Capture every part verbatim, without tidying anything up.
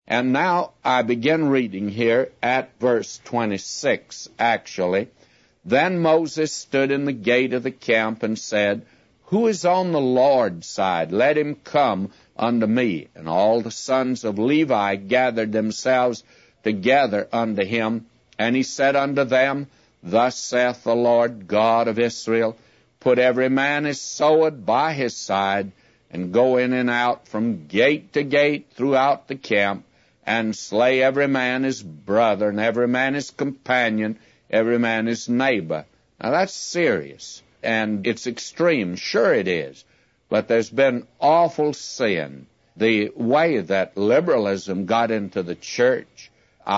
And now I begin reading here at verse twenty-six, actually. Then Moses stood in the gate of the camp and said, Who is on the Lord's side? Let him come unto me. And all the sons of Levi gathered themselves together unto him. And he said unto them, Thus saith the Lord God of Israel, Put every man his sword by his side, and go in and out from gate to gate throughout the camp, and slay every man his brother, and every man his companion, every man his neighbor. Now that's serious, and it's extreme. Sure it is. But there's been awful sin. The way that liberalism got into the church,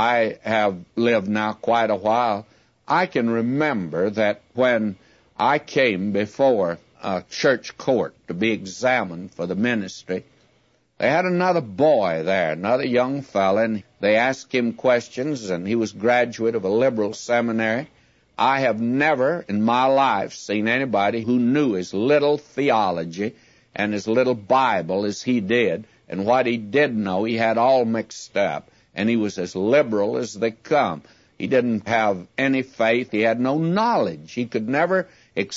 I have lived now quite a while. I can remember that when I came before a church court to be examined for the ministry, they had another boy there, another young fellow, and they asked him questions, and he was graduate of a liberal seminary. I have never in my life seen anybody who knew as little theology and as little Bible as he did, and what he did know he had all mixed up, and he was as liberal as they come. He didn't have any faith. He had no knowledge. He could never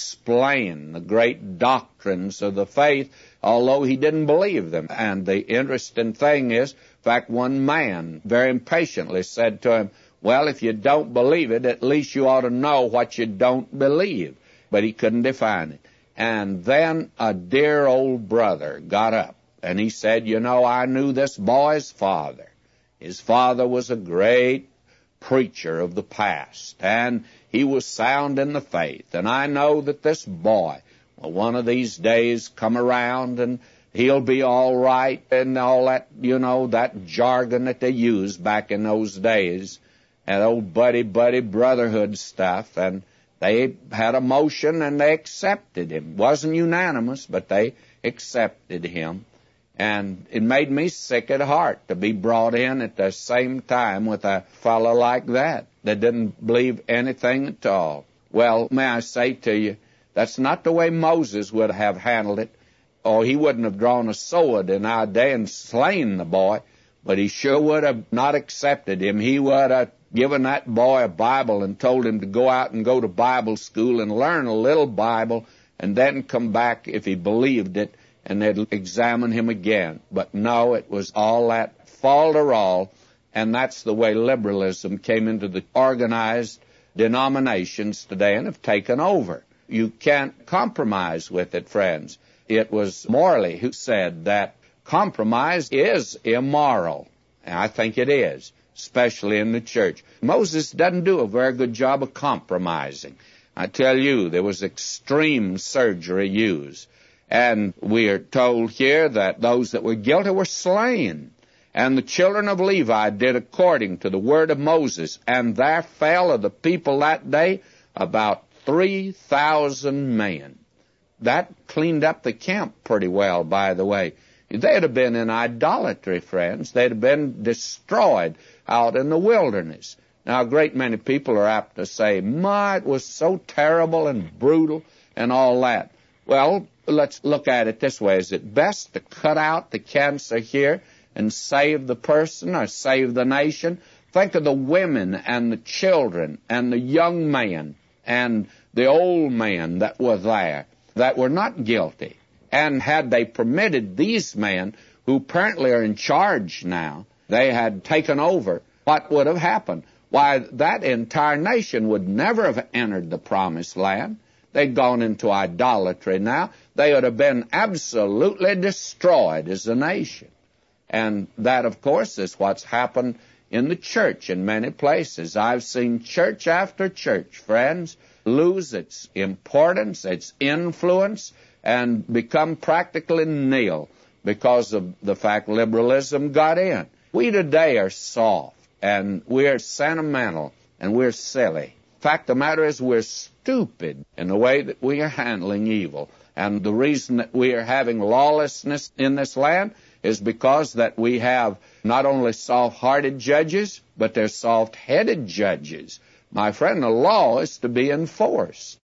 explain the great doctrines of the faith, although he didn't believe them. And the interesting thing is, in fact, one man very impatiently said to him, Well, if you don't believe it, at least you ought to know what you don't believe. But he couldn't define it. And then a dear old brother got up, and he said, You know, I knew this boy's father. His father was a great preacher of the past, and he was sound in the faith. And I know that this boy will one of these days come around, and he'll be all right, and all that, you know, that jargon that they used back in those days, and old buddy-buddy brotherhood stuff. And they had a motion, and they accepted him. Wasn't unanimous, but they accepted him. And it made me sick at heart to be brought in at the same time with a fellow like that, that didn't believe anything at all. Well, may I say to you, that's not the way Moses would have handled it. Or he wouldn't have drawn a sword in our day and slain the boy, but he sure would have not accepted him. He would have given that boy a Bible and told him to go out and go to Bible school and learn a little Bible and then come back if he believed it, and they'd examine him again. But no, it was all that falderall, and that's the way liberalism came into the organized denominations today and have taken over. You can't compromise with it, friends. It was Morley who said that compromise is immoral, and I think it is, especially in the church. Moses doesn't do a very good job of compromising. I tell you, there was extreme surgery used. And we are told here that those that were guilty were slain. And the children of Levi did according to the word of Moses. And there fell of the people that day about three thousand men. That cleaned up the camp pretty well, by the way. They'd have been in idolatry, friends. They'd have been destroyed out in the wilderness. Now, a great many people are apt to say, My, it was so terrible and brutal and all that. Well, let's look at it this way. Is it best to cut out the cancer here and save the person or save the nation? Think of the women and the children and the young men and the old men that were there that were not guilty. And had they permitted these men, who apparently are in charge now, they had taken over, what would have happened? Why, that entire nation would never have entered the promised land. They'd gone into idolatry now. They would have been absolutely destroyed as a nation. And that, of course, is what's happened in the church in many places. I've seen church after church, friends, lose its importance, its influence, and become practically nil because of the fact liberalism got in. We today are soft, and we're sentimental, and we're silly. In fact, the matter is we're stupid in the way that we are handling evil. And the reason that we are having lawlessness in this land is because that we have not only soft-hearted judges, but they're soft-headed judges. My friend, the law is to be enforced.